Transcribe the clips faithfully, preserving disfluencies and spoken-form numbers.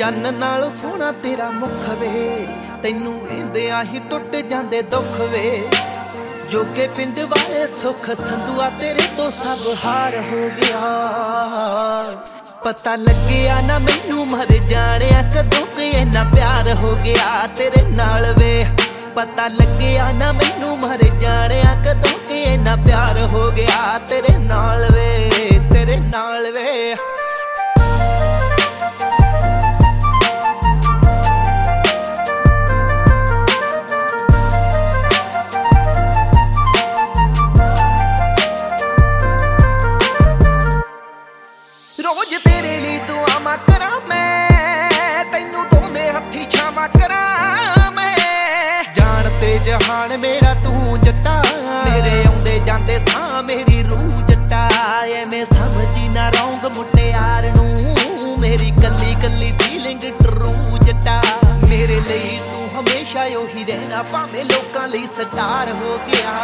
चन्न नालों सोहना तेरा मुख वे, तैनू वेंदियां ही टुट जांदे दुख वे। जोगे पिंड वाले सुख संधुआ तेरे तो सब हार हो गया। पता लग्या ना मैनू मर जाने कदों कि इन्ना प्यार हो गया तेरे नाल वे। पता लग्या ना मैनू मर जाने कदों कि इन्ना प्यार हो गया तेरे नाल वे, तेरे नाल वे। रोज तेरे लिए दुआवां करा मैं, तैनू दोवें हत्थी छावां करा मैं। जान ते जहान मेरा तू जट्टा, मेरे आउंदे जांदे सां मेरी रूह जट्टा। एवें समझी ना रौंग मुटियार नू, मेरी कल्ली कल्ली फीलिंग ट्रू जट्टा। मेरे लिए तू हमेशा ओही रहना भावें लोकां लई स्टार हो गया।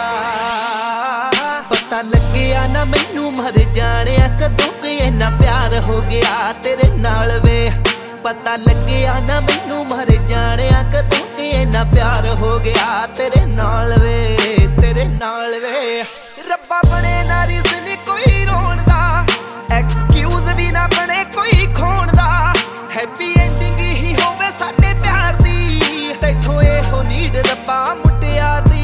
पता लग्या ना मैनू मर जाने कदों कि इन्ना प्यार हो गया तेरे नाल वे। पता लग्या ना मैनू मर जाने कदों कि इन्ना प्यार हो गया तेरे नाल वे, तेरे नाल वे। रब्बा बने ना रीज़न कोई रोण दा, एक्सक्यूज भी ना बने कोई खोण दा। हैप्पी एंडिंग ही होवे साडे प्यार दी, तैथों एहो नीड रब्बा मुटियार दी।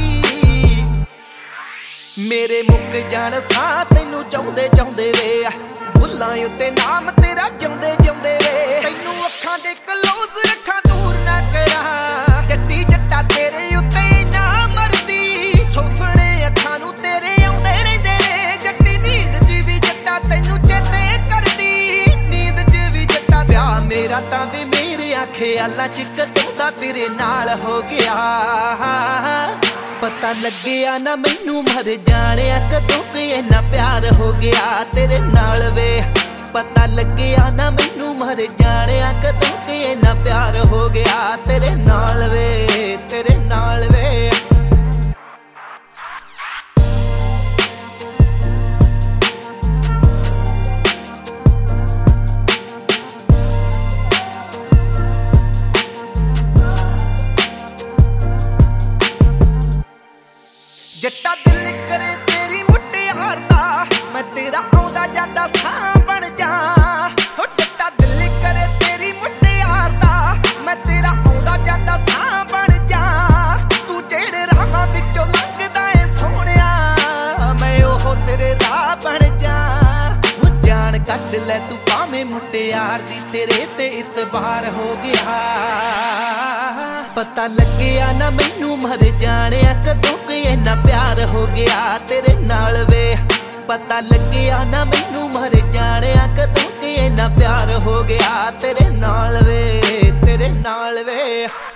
मेरे मुक जान सा तैनू चाहुंदे चाहुंदे वे, बुल्लां उत्ते नाम तेरा जिउंदे जिउंदे वे। तैनू अखां दे क्लोज रखां दूर ना करा, जट्टी जट्टा तेरे उत्ते ना मरदी। सुपने अखां नू तेरे आउंदे रहिंदे ने, जट्टी नींद च भी जट्टा तैनू चेते करदी। नींद च भी जट्टा प्यार मेरा तां वे मेरे ख्यालां च कदों दा तेरे नाल हो गया। पता लग्या ना मैनू मर जाने कदों कि इन्ना प्यार हो गया तेरे नाल वे। पता लग्या ना मैनू मर जाने कदों कि इन्ना प्यार हो गया तेरे नाल वे, तेरे नाल वे। जट्टा दिल करे तेरी मुटियार दा, मैं तेरा आउंदा जांदा सां बन जा। हो जट्टा दिल करे तेरी मुटियार दा, मैं तेरा आउंदा जांदा सां बन जा। तू जेड़े राहां विचों लंघदा ऐ सोहणिया, मैं ओहो तेरे राह बन जा। हो जान कढ ले तू भावें मुटियार दी, तेरे ते इतबार हो गया। पता लग्या ना मैनू मर जाने कदों कि इन्ना प्यार हो गया तेरे नाल वे। पता लग्या ना मैनू मर जाने कदों कि इन्ना प्यार हो गया तेरे नाल वे, तेरे नाल वे।